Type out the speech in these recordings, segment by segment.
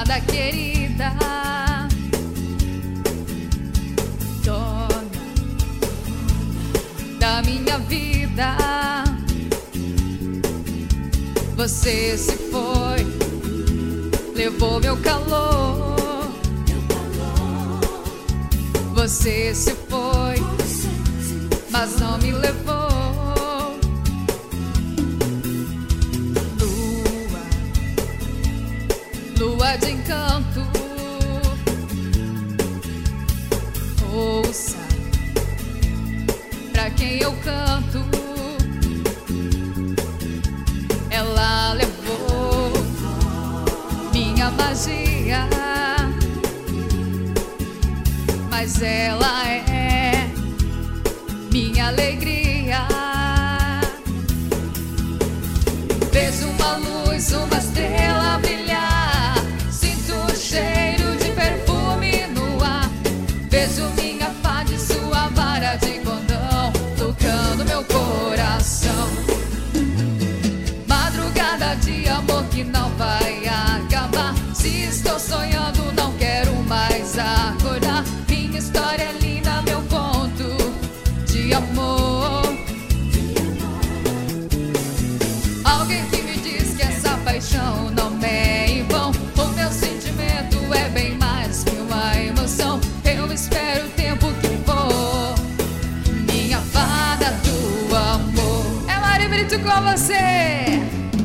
fada querida, dona da minha vida. Você se foi, levou meu calor. Você se foi, mas não me levou. Lua de encanto, ouça pra quem eu canto. Ela levou minha magia, mas ela é minha alegria. Vejo uma luz, uma estrela brilhar, sinto o cheiro de perfume no ar. Vejo minha fada e sua vara de condão tocando meu coração. Madrugada de amor que não vai acabar. Se estou sonhando, não quero mais acordar. Minha história é linda, meu conto de amor. Alguém que me diz que essa paixão não é em vão. O meu sentimento é bem mais que uma emoção. Eu espero o tempo que for, minha fada do amor. É Mari Brito com você.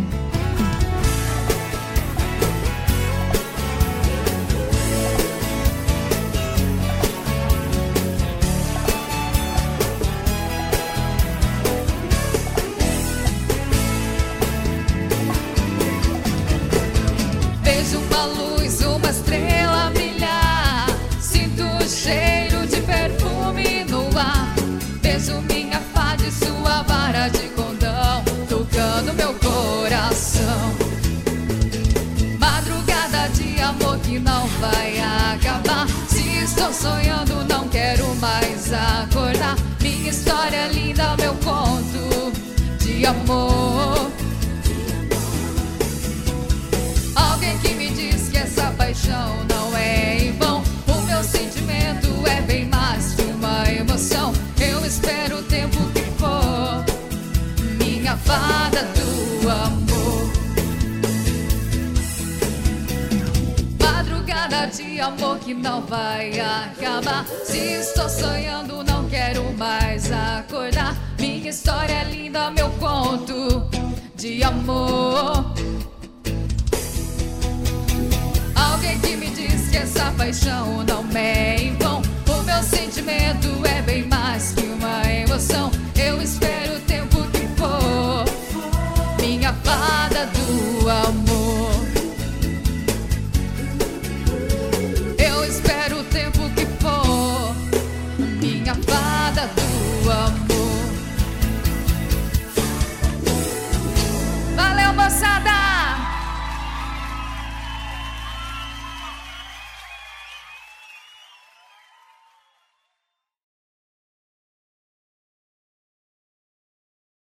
Vejo uma luz, uma estrela brilhar, sinto o cheiro de perfume no ar. Vejo minha fada e sua vara de condão tocando meu coração. Madrugada de amor que não vai acabar. Se estou sonhando, não quero mais acordar. Minha história é linda, meu conto de amor. Alguém que me diz que essa paixão não é em vão. O meu sentimento é bem mais que uma emoção. Eu espero o tempo que for, minha fada do amor. Madrugada de amor que não vai acabar. Se estou sonhando, não quero mais acordar. Minha história é linda, meu conto de amor. Alguém que me diz que essa paixão não